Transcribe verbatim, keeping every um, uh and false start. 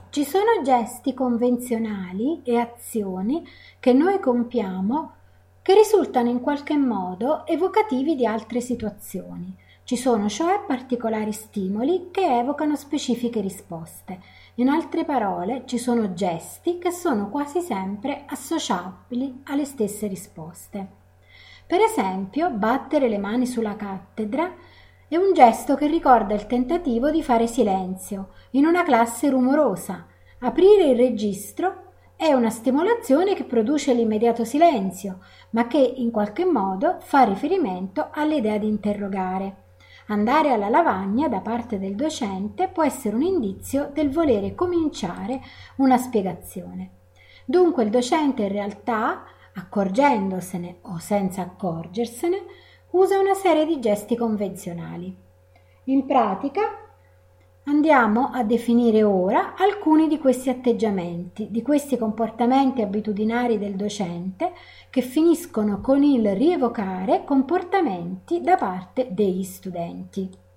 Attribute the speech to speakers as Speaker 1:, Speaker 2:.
Speaker 1: ci sono gesti convenzionali e azioni che noi compiamo che risultano in qualche modo evocativi di altre situazioni. Ci sono cioè particolari stimoli che evocano specifiche risposte. In altre parole, ci sono gesti che sono quasi sempre associabili alle stesse risposte. Per esempio, battere le mani sulla cattedra è un gesto che ricorda il tentativo di fare silenzio in una classe rumorosa. Aprire il registro è una stimolazione che produce l'immediato silenzio, ma che in qualche modo fa riferimento all'idea di interrogare. Andare alla lavagna da parte del docente può essere un indizio del volere cominciare una spiegazione. Dunque il docente in realtà, accorgendosene o senza accorgersene, usa una serie di gesti convenzionali. In pratica andiamo a definire ora alcuni di questi atteggiamenti, di questi comportamenti abitudinari del docente che finiscono con il rievocare comportamenti da parte degli studenti.